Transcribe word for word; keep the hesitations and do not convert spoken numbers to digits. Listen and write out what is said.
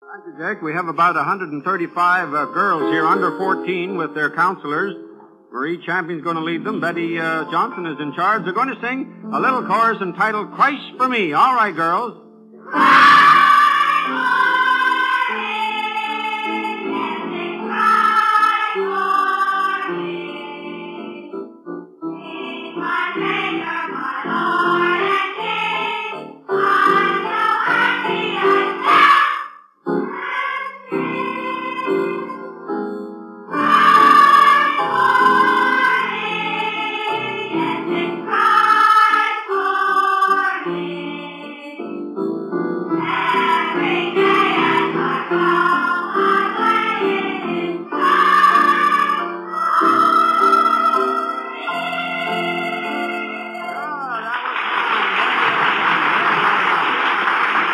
Thank you, Jack. We have about one hundred thirty-five uh, girls here under fourteen with their counselors. Marie Champion's going to lead them. Betty uh, Johnson is in charge. They're going to sing a little chorus entitled Christ for Me. All right, girls.